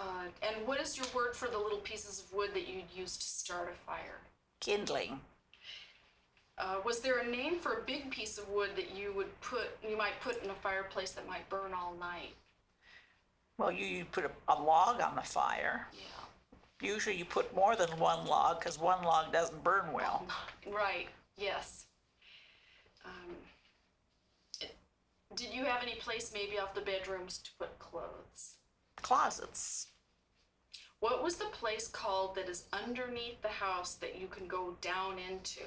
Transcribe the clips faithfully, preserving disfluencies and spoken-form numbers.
Uh, and what is your word for the little pieces of wood that you'd use to start a fire? Kindling. Uh, was there a name for a big piece of wood that you would put, you might put in a fireplace that might burn all night? Well, you, you put a, a log on the fire. Yeah. Usually you put more than one log because one log doesn't burn well. Right, yes. Um, it, did you have any place maybe off the bedrooms to put clothes? Closets. What was the place called that is underneath the house that you can go down into?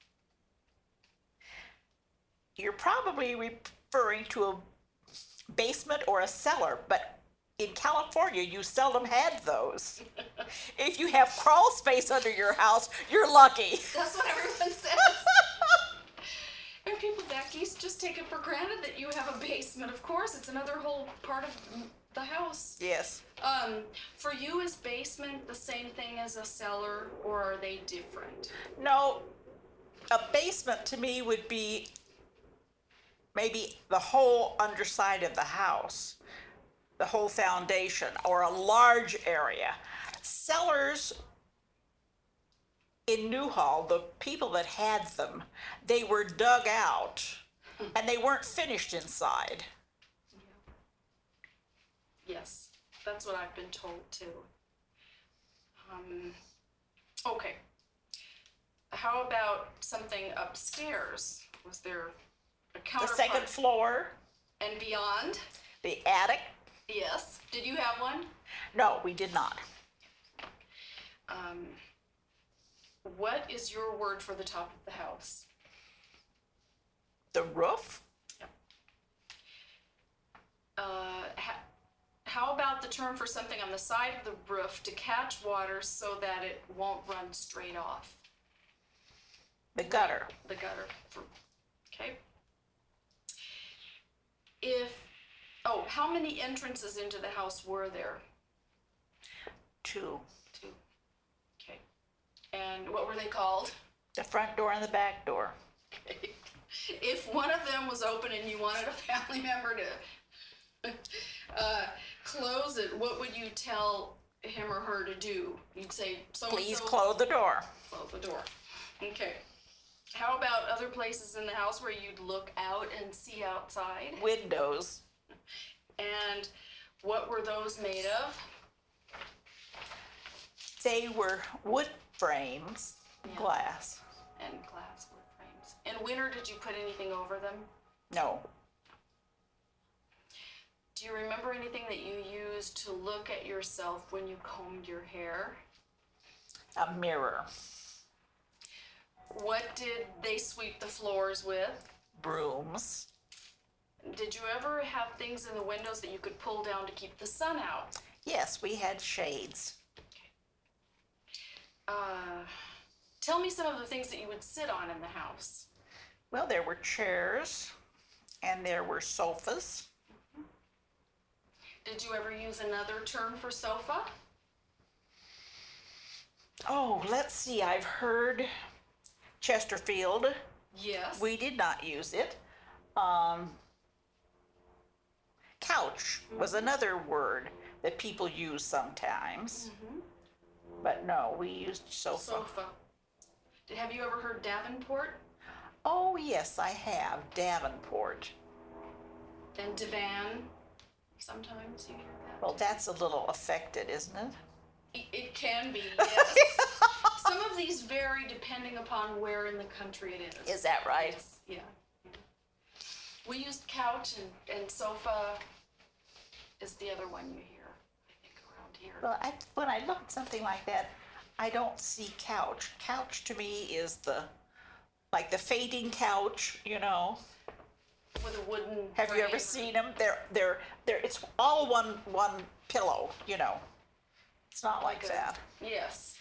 You're probably referring to a basement or a cellar, but in California, you seldom had those. If you have crawl space under your house, you're lucky. That's what everyone says. And people back east just take it for granted that you have a basement. Of course, it's another whole part of the house. Yes. Um, for you, is basement the same thing as a cellar, or are they different? No, a basement to me would be maybe the whole underside of the house, the whole foundation, or a large area. Cellars in Newhall, the people that had them, they were dug out and they weren't finished inside. Yes, that's what I've been told too. Um, okay. How about something upstairs? Was there a The counterpart? second floor, And beyond? the attic. Yes. Did you have one? No, we did not. Um, what is your word for the top of the house? The roof. Uh, ha- how about the term for something on the side of the roof to catch water so that it won't run straight off? The gutter. The gutter. For, okay. If, oh, how many entrances into the house were there? Two. Two. Okay. And what were they called? The front door and the back door. Okay. If one of them was open and you wanted a family member to uh, close it, what would you tell him or her to do? You'd say, so Please close the door. Close the door. Okay. How about other places in the house where you'd look out and see outside? Windows. And what were those made of? They were wood frames, Yeah. glass. And glass wood frames. In winter, did you put anything over them? No. Do you remember anything that you used to look at yourself when you combed your hair? A mirror. What did they sweep the floors with? Brooms. Did you ever have things in the windows that you could pull down to keep the sun out? Yes, we had shades. Uh, tell me some of the things that you would sit on in the house. Well, there were chairs and there were sofas. Did you ever use another term for sofa? Oh, let's see, I've heard Chesterfield. Yes. We did not use it. Um, couch was another word that people use sometimes. Mm-hmm. But no, we used sofa. Sofa. Did, have you ever heard Davenport? Oh, yes, I have. Davenport. And divan? Sometimes you hear that. Well, that's a little affected, isn't it? It, it can be, yes. Some of these vary depending upon where in the country it is. Is that right? Yes, yeah. yeah. We used couch and, and sofa is the other one you hear, I think, around here. Well, I, when I look at something like that, I don't see couch. Couch to me is the, like the fading couch, you know. With a wooden Have you ever frame. seen them? They're, they're, they're, it's all one, one pillow, you know. It's not like Good. that. Yes.